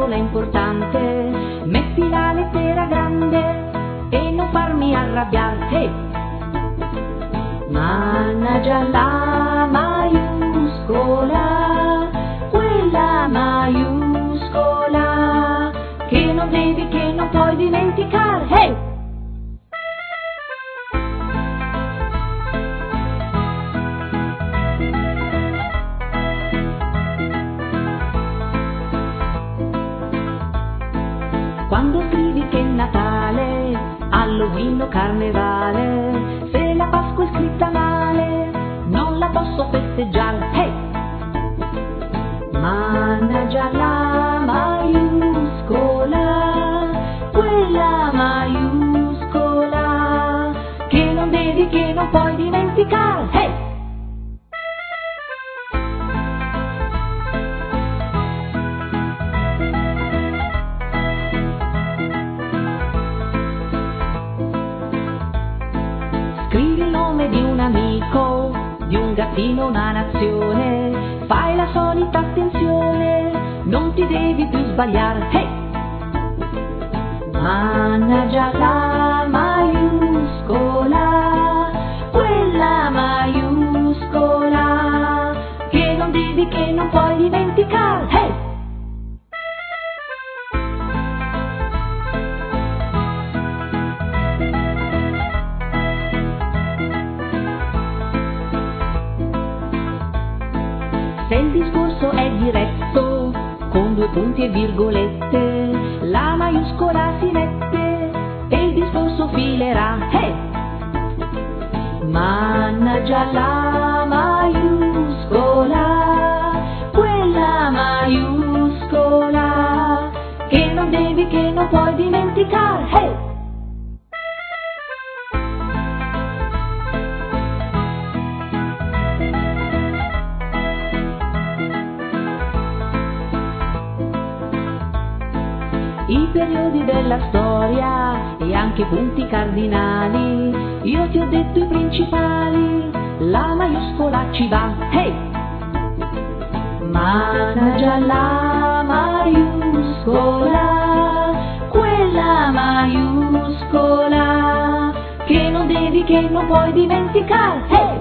parola importante, metti la lettera grande e non farmi arrabbiare. Hey! Mannaggia la maiuscola, quella maiuscola, che non devi, che non puoi dimenticare. Hey! Quando scrivi che è Natale, Halloween o Carnevale, se la Pasqua è scritta male, non la posso festeggiare. Hey! Mannaggia la maiuscola, quella maiuscola, che non devi, che non puoi dimenticare. Hey! Scrivi il nome di un amico, di un gattino, una nazione, fai la solita attenzione, non ti devi più sbagliare. Hey! Mannaggia la maiuscola, quella maiuscola, che non devi, che non puoi dimenticare. Hey! Se il discorso è diretto, con due punti e virgolette, la maiuscola si mette e il discorso filerà. Hey! Mannaggia la maiuscola, quella maiuscola, che non devi, che non puoi dimenticare. Hey! I periodi della storia e anche i punti cardinali, io ti ho detto i principali, la maiuscola ci va. Hey! Mannaggia la maiuscola, quella maiuscola, che non devi, che non puoi dimenticare. Hey!